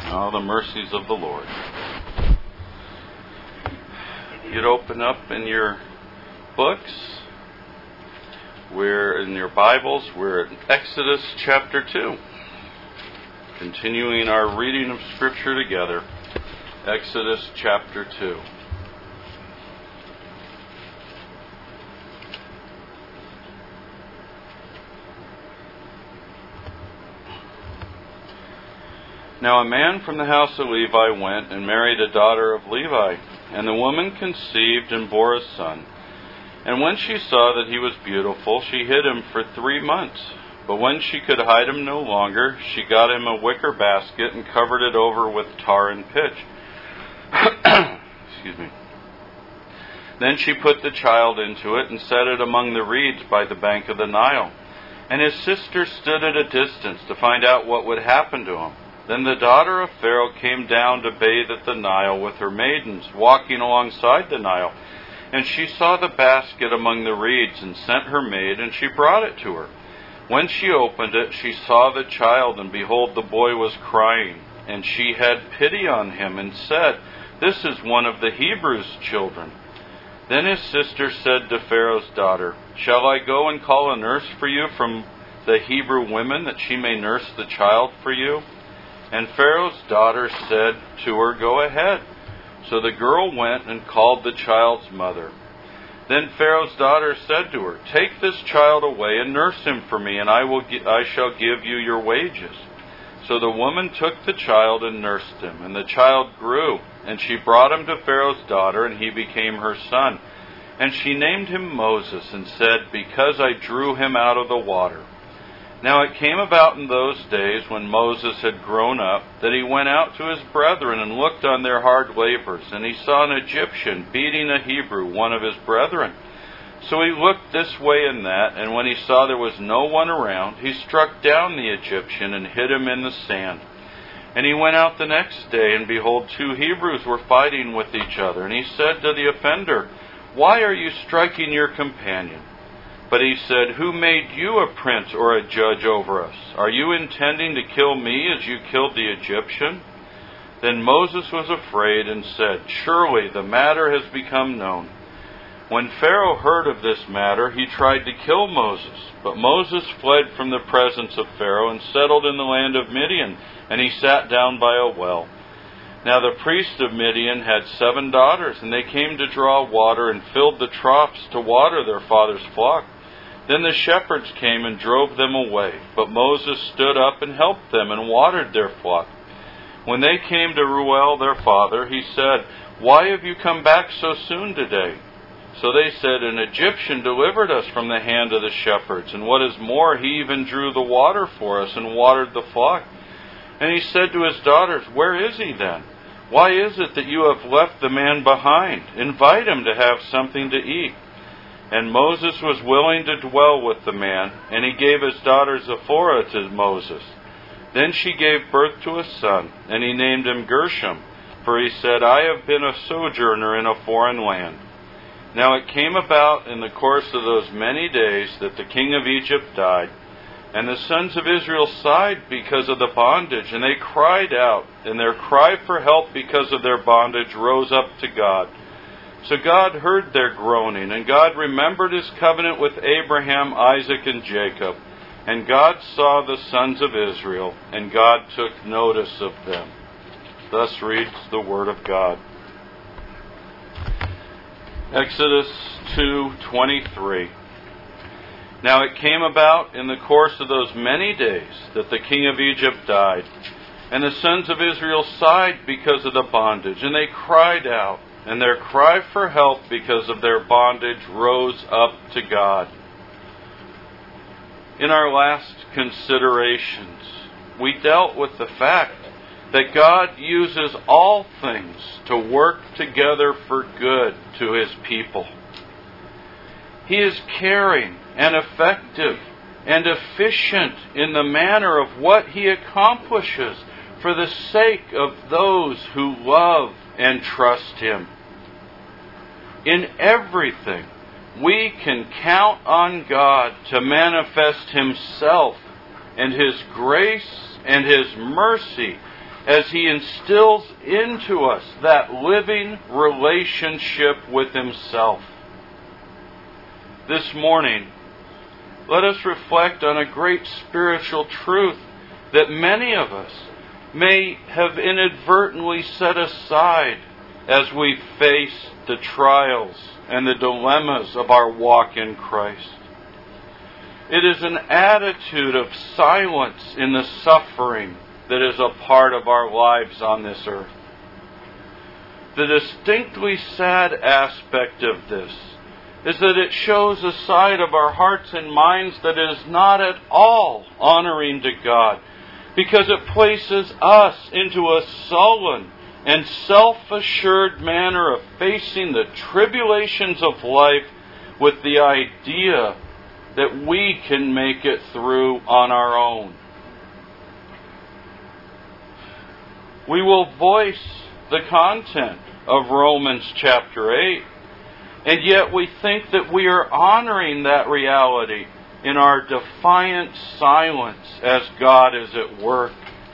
Oh, the mercies of the Lord. You'd open up in your books, we're in your Bibles, we're in Exodus chapter 2. Continuing our reading of Scripture together. Exodus chapter 2. Now a man from the house of Levi went and married a daughter of Levi, and the woman conceived and bore a son. And when she saw that he was beautiful, she hid him for 3 months. But when she could hide him no longer, she got him a wicker basket and covered it over with tar and pitch. Excuse me. Then she put the child into it and set it among the reeds by the bank of the Nile. And his sister stood at a distance to find out what would happen to him. Then the daughter of Pharaoh came down to bathe at the Nile with her maidens, walking alongside the Nile. And she saw the basket among the reeds, and sent her maid, and she brought it to her. When she opened it, she saw the child, and behold, the boy was crying. And she had pity on him, and said, "This is one of the Hebrews' children." Then his sister said to Pharaoh's daughter, "Shall I go and call a nurse for you from the Hebrew women, that she may nurse the child for you?" And Pharaoh's daughter said to her, "Go ahead." So the girl went and called the child's mother. Then Pharaoh's daughter said to her, "Take this child away and nurse him for me, and I shall give you your wages." So the woman took the child and nursed him, and the child grew, and she brought him to Pharaoh's daughter, and he became her son. And she named him Moses, and said, "Because I drew him out of the water." Now it came about in those days, when Moses had grown up, that he went out to his brethren and looked on their hard labors, and he saw an Egyptian beating a Hebrew, one of his brethren. So he looked this way and that, and when he saw there was no one around, he struck down the Egyptian and hid him in the sand. And he went out the next day, and behold, 2 Hebrews were fighting with each other. And he said to the offender, "Why are you striking your companion?" But he said, "Who made you a prince or a judge over us? Are you intending to kill me as you killed the Egyptian?" Then Moses was afraid and said, "Surely the matter has become known." When Pharaoh heard of this matter, he tried to kill Moses. But Moses fled from the presence of Pharaoh and settled in the land of Midian, and he sat down by a well. Now the priest of Midian had 7 daughters, and they came to draw water and filled the troughs to water their father's flock. Then the shepherds came and drove them away, but Moses stood up and helped them and watered their flock. When they came to Reuel their father, he said, "Why have you come back so soon today?" So they said, "An Egyptian delivered us from the hand of the shepherds, and what is more, he even drew the water for us and watered the flock." And he said to his daughters, "Where is he then? Why is it that you have left the man behind? Invite him to have something to eat." And Moses was willing to dwell with the man, and he gave his daughter Zipporah to Moses. Then she gave birth to a son, and he named him Gershom, for he said, "I have been a sojourner in a foreign land." Now it came about in the course of those many days that the king of Egypt died, and the sons of Israel sighed because of the bondage, and they cried out, and their cry for help because of their bondage rose up to God. So God heard their groaning, and God remembered his covenant with Abraham, Isaac, and Jacob. And God saw the sons of Israel, and God took notice of them. Thus reads the Word of God. Exodus 2:23. Now it came about in the course of those many days that the king of Egypt died, and the sons of Israel sighed because of the bondage, and they cried out, and their cry for help because of their bondage rose up to God. In our last considerations, we dealt with the fact that God uses all things to work together for good to his people. He is caring and effective and efficient in the manner of what he accomplishes for the sake of those who love and trust him. In everything, we can count on God to manifest himself and his grace and his mercy as He instills into us that living relationship with Himself. This morning, let us reflect on a great spiritual truth that many of us may have inadvertently set aside as we face the trials and the dilemmas of our walk in Christ. It is an attitude of silence in the suffering that is a part of our lives on this earth. The distinctly sad aspect of this is that it shows a side of our hearts and minds that is not at all honoring to God, because it places us into a sullen and self-assured manner of facing the tribulations of life with the idea that we can make it through on our own. We will voice the content of Romans chapter 8, and yet we think that we are honoring that reality in our defiant silence as God is at work.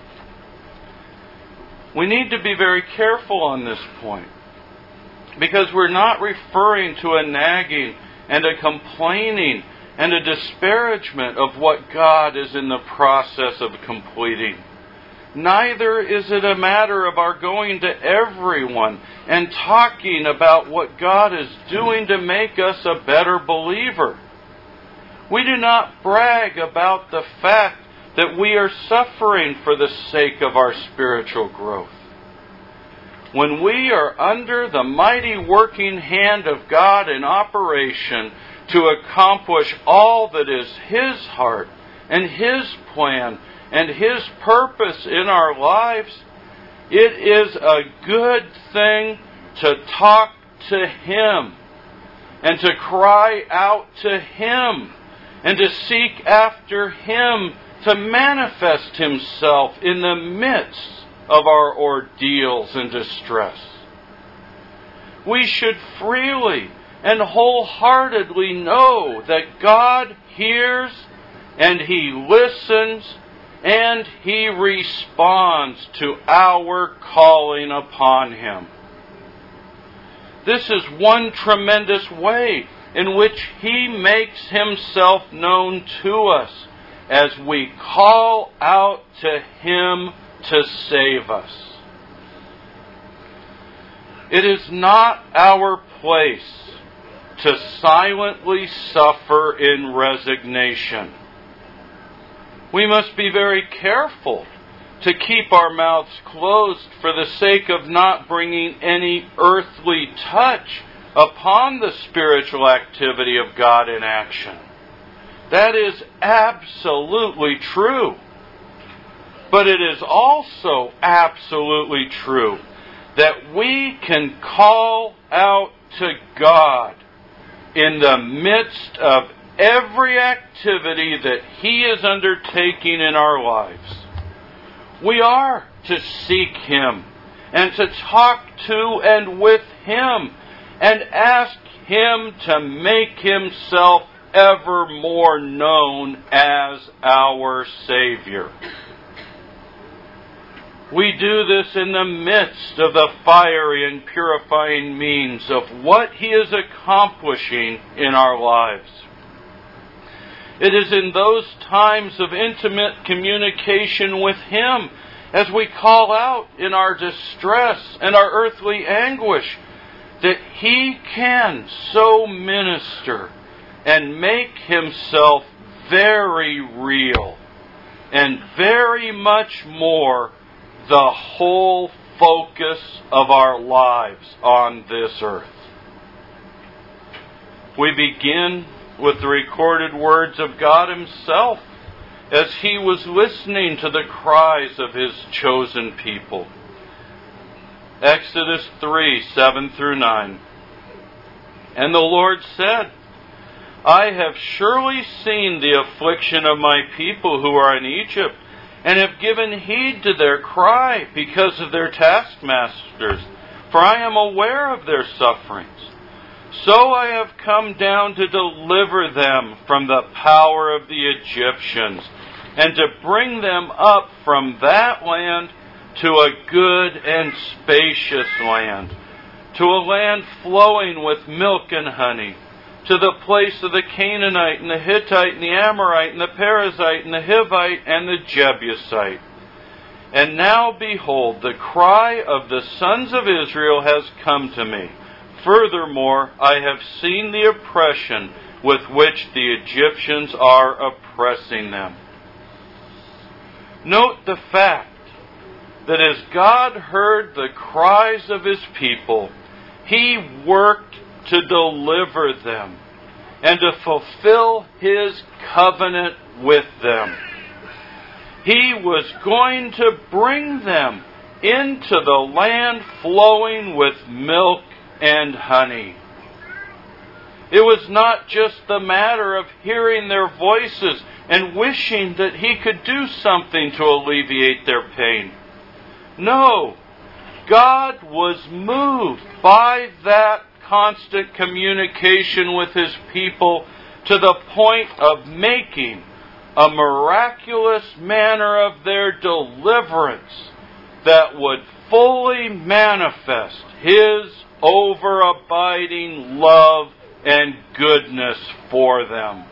We need to be very careful on this point, because we're not referring to a nagging and a complaining and a disparagement of what God is in the process of completing. Neither is it a matter of our going to everyone and talking about what God is doing to make us a better believer. We do not brag about the fact that we are suffering for the sake of our spiritual growth. When we are under the mighty working hand of God in operation to accomplish all that is His heart and His plan and His purpose in our lives, it is a good thing to talk to Him and to cry out to Him and to seek after Him to manifest Himself in the midst of our ordeals and distress. We should freely and wholeheartedly know that God hears and He listens and He responds to our calling upon Him. This is one tremendous way in which He makes Himself known to us as we call out to Him to save us. It is not our place to silently suffer in resignation. We must be very careful to keep our mouths closed for the sake of not bringing any earthly touch upon the spiritual activity of God in action. That is absolutely true. But it is also absolutely true that we can call out to God in the midst of every activity that He is undertaking in our lives. We are to seek Him and to talk to and with Him and ask Him to make Himself ever more known as our Savior. We do this in the midst of the fiery and purifying means of what He is accomplishing in our lives. It is in those times of intimate communication with Him, as we call out in our distress and our earthly anguish, that He can so minister and make Himself very real and very much more the whole focus of our lives on this earth. We begin with the recorded words of God Himself as He was listening to the cries of His chosen people. Exodus 3:7-9. And the Lord said, I have surely seen the affliction of my people who are in Egypt, and have given heed to their cry because of their taskmasters, for I am aware of their sufferings. So I have come down to deliver them from the power of the Egyptians, and to bring them up from that land to a good and spacious land, to a land flowing with milk and honey, to the place of the Canaanite and the Hittite and the Amorite and the Perizzite and the Hivite and the Jebusite. And now behold, the cry of the sons of Israel has come to me. Furthermore, I have seen the oppression with which the Egyptians are oppressing them. Note the fact that as God heard the cries of His people, He worked to deliver them and to fulfill His covenant with them. He was going to bring them into the land flowing with milk and honey. It was not just the matter of hearing their voices and wishing that He could do something to alleviate their pain. No, God was moved by that constant communication with His people to the point of making a miraculous manner of their deliverance that would fully manifest His overabiding love and goodness for them.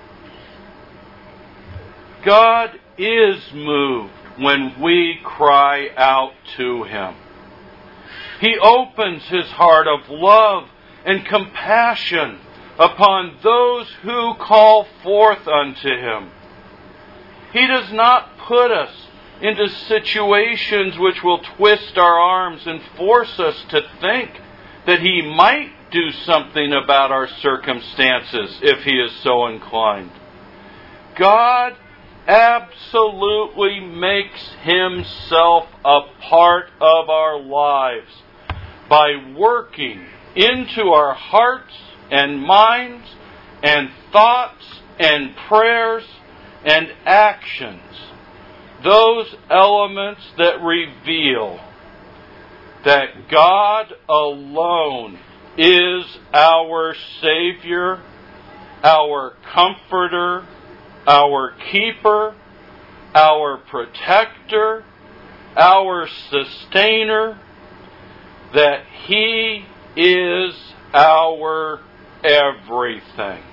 God is moved when we cry out to Him. He opens His heart of love and compassion upon those who call forth unto Him. He does not put us into situations which will twist our arms and force us to think that He might do something about our circumstances if He is so inclined. God absolutely makes Himself a part of our lives by working into our hearts and minds and thoughts and prayers and actions those elements that reveal that God alone is our Savior, our Comforter, our Keeper, our Protector, our Sustainer, that He is our everything.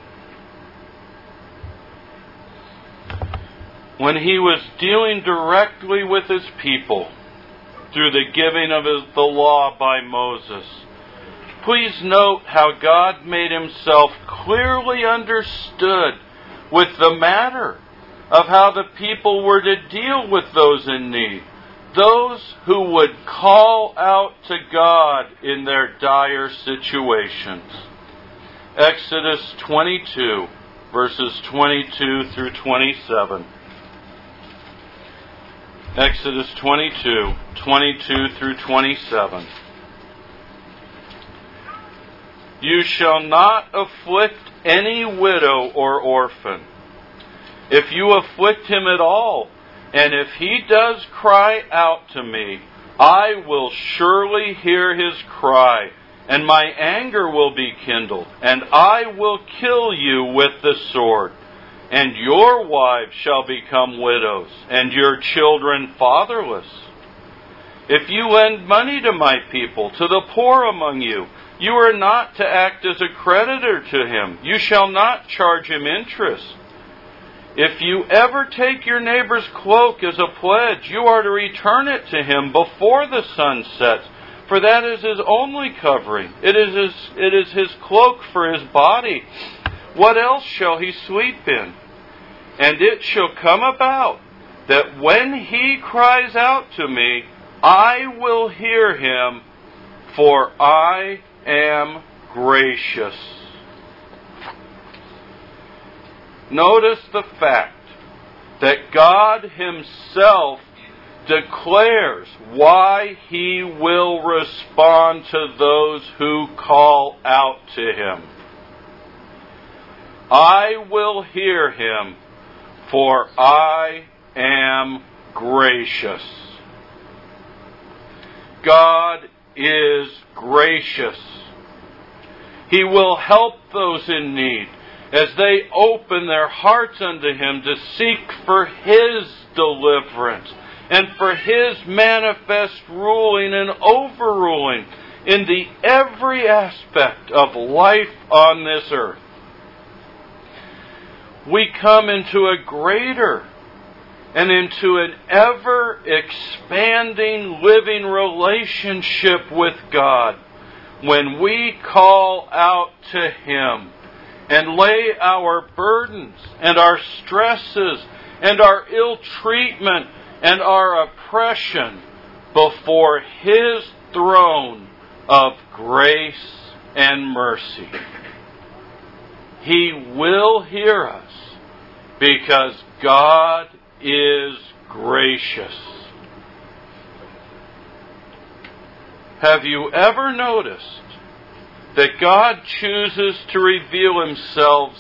When He was dealing directly with His people through the giving of the law by Moses, please note how God made Himself clearly understood with the matter of how the people were to deal with those in need, those who would call out to God in their dire situations. Exodus 22, verses 22 through 27. Exodus 22, 22 through 27. You shall not afflict any widow or orphan. If you afflict him at all, and if he does cry out to me, I will surely hear his cry, and my anger will be kindled, and I will kill you with the sword. And your wives shall become widows, and your children fatherless. If you lend money to my people, to the poor among you, you are not to act as a creditor to him. You shall not charge him interest. If you ever take your neighbor's cloak as a pledge, you are to return it to him before the sun sets, for that is his only covering. It is his cloak for his body. What else shall he sleep in? And it shall come about that when he cries out to me, I will hear him, for I am gracious. Notice the fact that God Himself declares why He will respond to those who call out to Him. I will hear him, for I am gracious. God is gracious. He will help those in need as they open their hearts unto Him to seek for His deliverance and for His manifest ruling and overruling in the every aspect of life on this earth. We come into a greater and into an ever-expanding living relationship with God when we call out to Him and lay our burdens and our stresses and our ill treatment and our oppression before His throne of grace and mercy. He will hear us because God is gracious. Have you ever noticed that God chooses to reveal Himself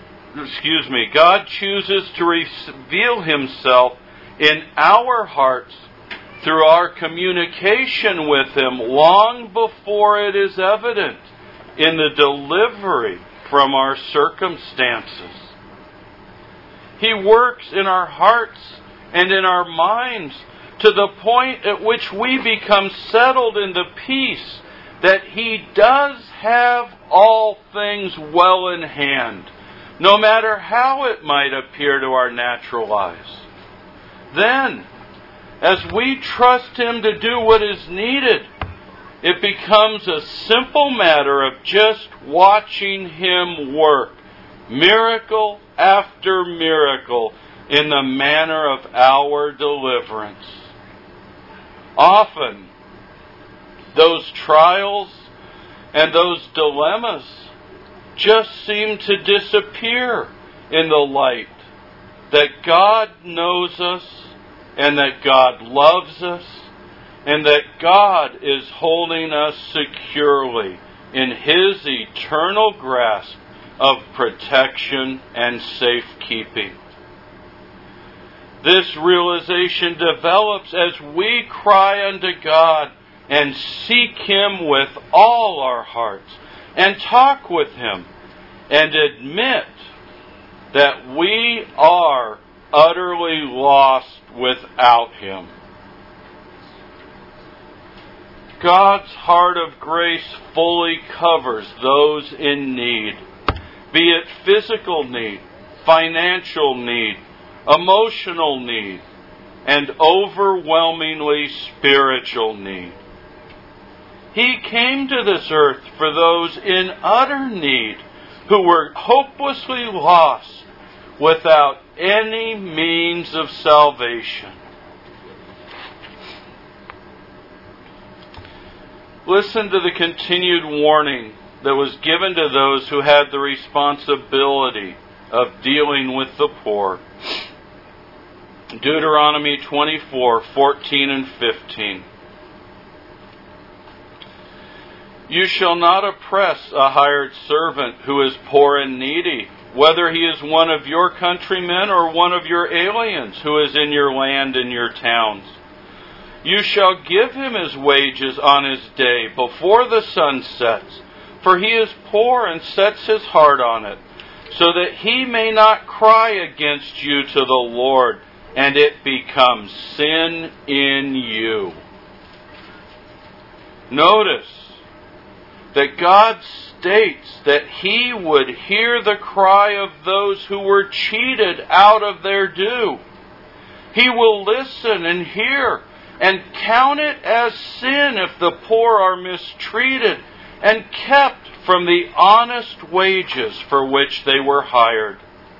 in our hearts through our communication with Him long before it is evident in the delivery from our circumstances? He works in our hearts and in our minds to the point at which we become settled in the peace that He does have all things well in hand, no matter how it might appear to our natural eyes. Then, as we trust Him to do what is needed, it becomes a simple matter of just watching Him work, miracle after miracle, in the manner of our deliverance. Often, those trials and those dilemmas just seem to disappear in the light that God knows us and that God loves us and that God is holding us securely in His eternal grasp of protection and safekeeping. This realization develops as we cry unto God and seek Him with all our hearts and talk with Him and admit that we are utterly lost without Him. God's heart of grace fully covers those in need, be it physical need, financial need, emotional need, and overwhelmingly spiritual need. He came to this earth for those in utter need who were hopelessly lost without any means of salvation. Listen to the continued warning that was given to those who had the responsibility of dealing with the poor. Deuteronomy 24:14 and 15. You shall not oppress a hired servant who is poor and needy, whether he is one of your countrymen or one of your aliens who is in your land and your towns. You shall give him his wages on his day before the sun sets, for he is poor and sets his heart on it, so that he may not cry against you to the Lord, and it becomes sin in you. Notice that God states that He would hear the cry of those who were cheated out of their due. He will listen and hear and count it as sin if the poor are mistreated and kept from the honest wages for which they were hired.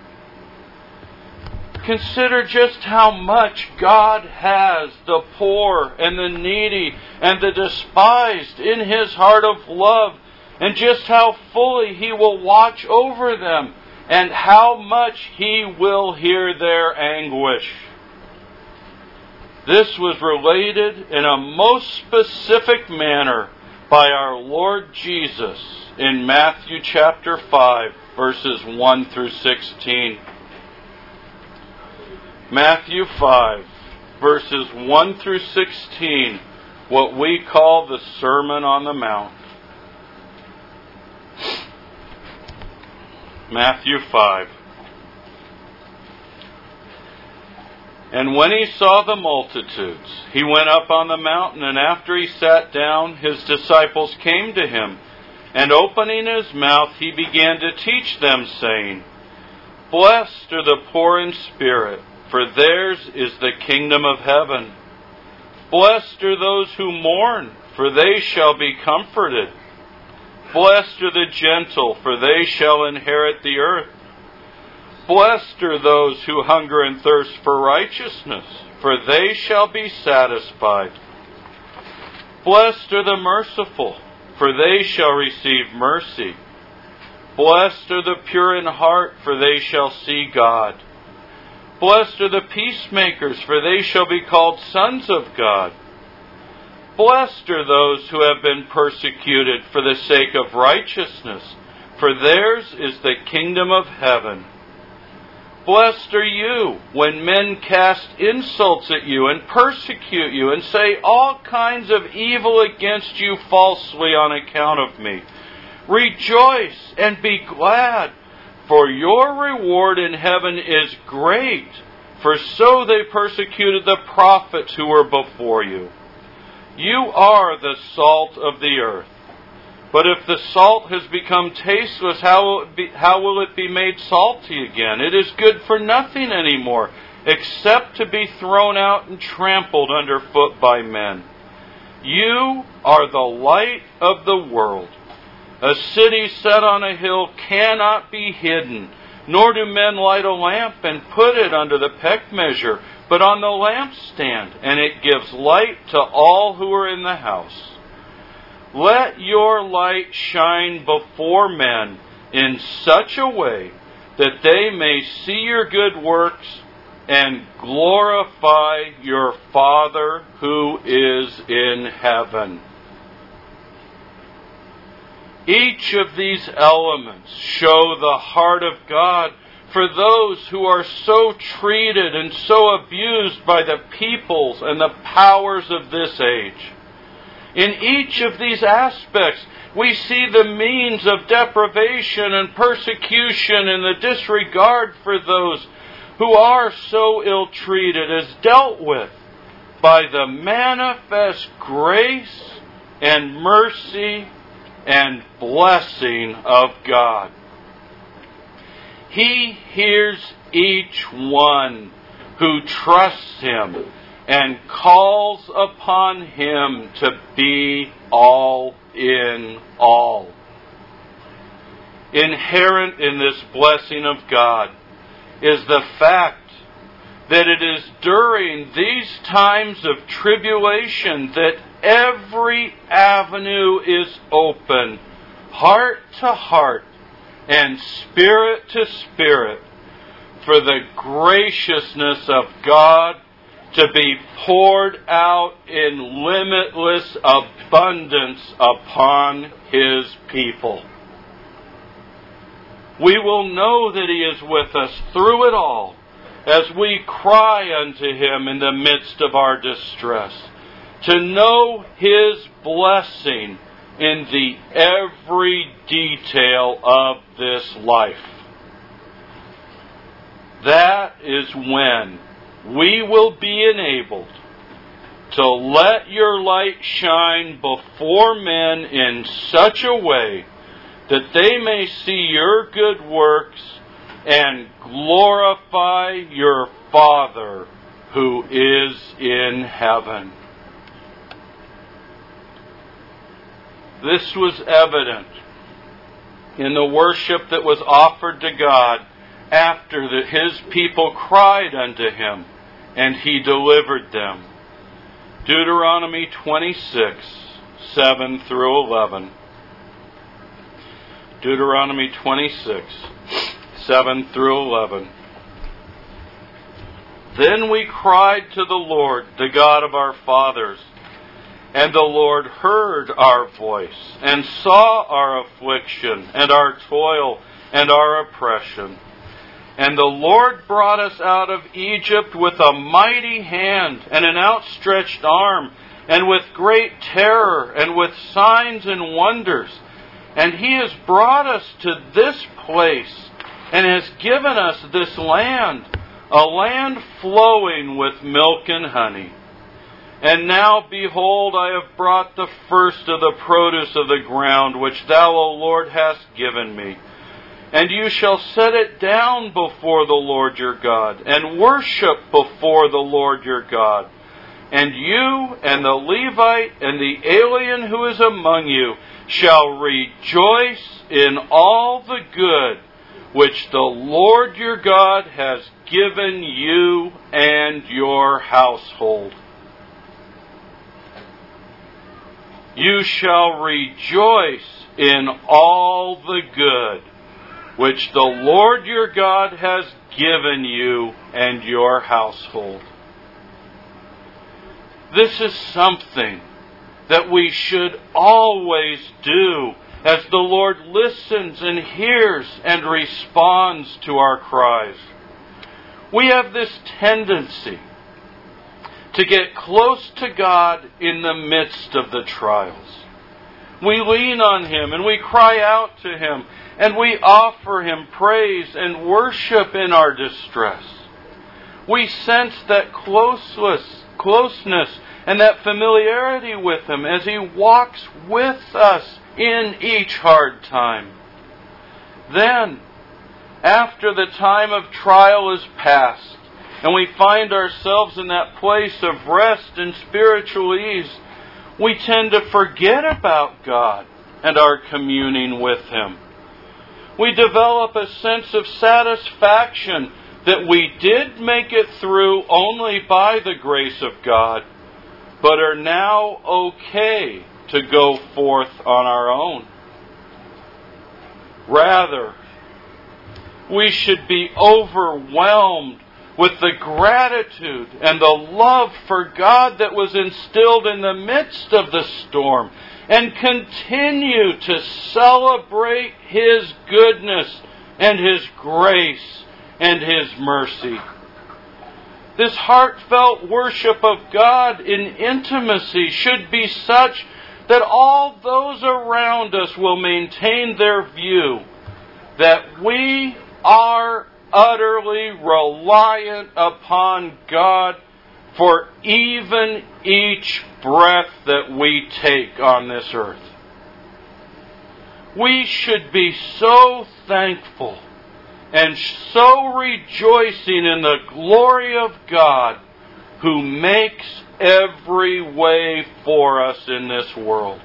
Consider just how much God has the poor and the needy and the despised in His heart of love, and just how fully He will watch over them, and how much He will hear their anguish. This was related in a most specific manner by our Lord Jesus in Matthew chapter 5, verses 1 through 16. Matthew 5, verses 1 through 16, what we call the Sermon on the Mount. Matthew 5. And when he saw the multitudes, he went up on the mountain, and after he sat down, his disciples came to him. And opening his mouth, he began to teach them, saying, Blessed are the poor in spirit, for theirs is the kingdom of heaven. Blessed are those who mourn, for they shall be comforted. Blessed are the gentle, for they shall inherit the earth. Blessed are those who hunger and thirst for righteousness, for they shall be satisfied. Blessed are the merciful, for they shall receive mercy. Blessed are the pure in heart, for they shall see God. Blessed are the peacemakers, for they shall be called sons of God. Blessed are those who have been persecuted for the sake of righteousness, for theirs is the kingdom of heaven. Blessed are you when men cast insults at you and persecute you and say all kinds of evil against you falsely on account of me. Rejoice and be glad, for your reward in heaven is great, for so they persecuted the prophets who were before you. You are the salt of the earth. But if the salt has become tasteless, how will it be made salty again? It is good for nothing anymore, except to be thrown out and trampled underfoot by men. You are the light of the world. A city set on a hill cannot be hidden, nor do men light a lamp and put it under the peck measure, but on the lampstand, and it gives light to all who are in the house. Let your light shine before men in such a way that they may see your good works and glorify your Father who is in heaven. Each of these elements show the heart of God for those who are so treated and so abused by the peoples and the powers of this age. In each of these aspects, we see the means of deprivation and persecution and the disregard for those who are so ill-treated as dealt with by the manifest grace and mercy and blessing of God. He hears each one who trusts Him and calls upon Him to be all in all. Inherent in this blessing of God is the fact that it is during these times of tribulation that every avenue is open, heart to heart and spirit to spirit, for the graciousness of God to be poured out in limitless abundance upon His people. We will know that He is with us through it all as we cry unto Him in the midst of our distress, to know His blessing in the every detail of this life. That is when we will be enabled to let your light shine before men in such a way that they may see your good works and glorify your Father who is in heaven. This was evident in the worship that was offered to God after His people cried unto Him, and He delivered them. Deuteronomy 26, 7 through 11. Deuteronomy 26, 7 through 11. Then we cried to the Lord, the God of our fathers, and the Lord heard our voice, and saw our affliction, and our toil, and our oppression. And the Lord brought us out of Egypt with a mighty hand, and an outstretched arm, and with great terror, and with signs and wonders. And He has brought us to this place, and has given us this land, a land flowing with milk and honey. And now, behold, I have brought the first of the produce of the ground, which thou, O Lord, hast given me. And you shall set it down before the Lord your God, and worship before the Lord your God. And you and the Levite and the alien who is among you shall rejoice in all the good which the Lord your God has given you and your household. You shall rejoice in all the good which the Lord your God has given you and your household. This is something that we should always do as the Lord listens and hears and responds to our cries. We have this tendency to get close to God in the midst of the trials. We lean on Him and we cry out to Him and we offer Him praise and worship in our distress. We sense that closeness and that familiarity with Him as He walks with us in each hard time. Then, after the time of trial is past, and we find ourselves in that place of rest and spiritual ease, we tend to forget about God and our communing with Him. We develop a sense of satisfaction that we did make it through only by the grace of God, but are now okay to go forth on our own. Rather, we should be overwhelmed with the gratitude and the love for God that was instilled in the midst of the storm, and continue to celebrate His goodness and His grace and His mercy. This heartfelt worship of God in intimacy should be such that all those around us will maintain their view that we are utterly reliant upon God for even each breath that we take on this earth. We should be so thankful and so rejoicing in the glory of God who makes every way for us in this world.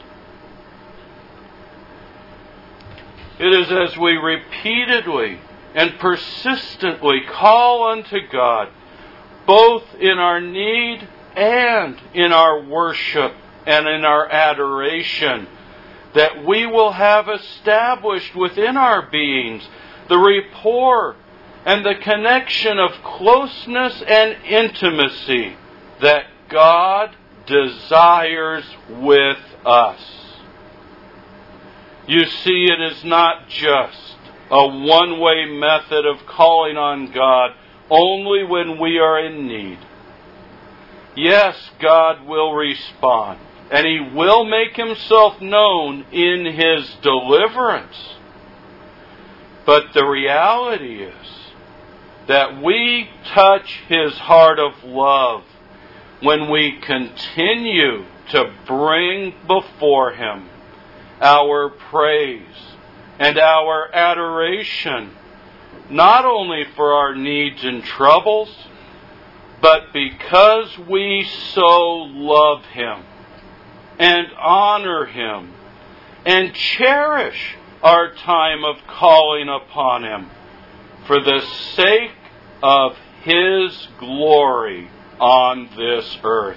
It is as we repeatedly and persistently call unto God, both in our need and in our worship and in our adoration, that we will have established within our beings the rapport and the connection of closeness and intimacy that God desires with us. You see, it is not just a one-way method of calling on God only when we are in need. Yes, God will respond, and He will make Himself known in His deliverance. But the reality is that we touch His heart of love when we continue to bring before Him our praise and our adoration, not only for our needs and troubles, but because we so love Him and honor Him and cherish our time of calling upon Him for the sake of His glory on this earth.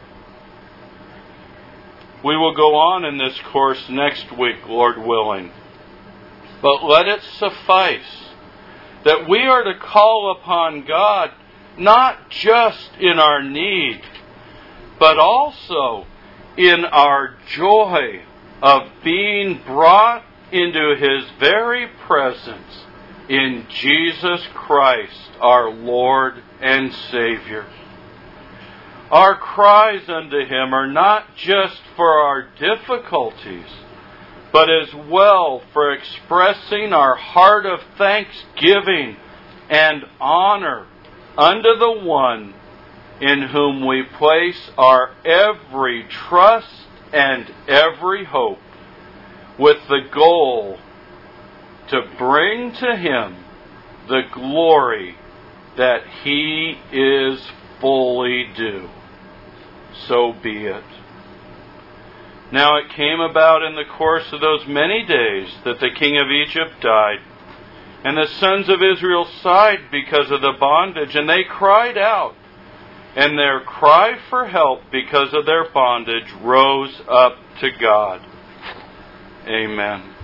We will go on in this course next week, Lord willing. But let it suffice that we are to call upon God not just in our need, but also in our joy of being brought into His very presence in Jesus Christ, our Lord and Savior. Our cries unto Him are not just for our difficulties, but as well for expressing our heart of thanksgiving and honor unto the one in whom we place our every trust and every hope, with the goal to bring to Him the glory that He is fully due. So be it. Now it came about in the course of those many days that the king of Egypt died, and the sons of Israel sighed because of the bondage, and they cried out, and their cry for help because of their bondage rose up to God. Amen.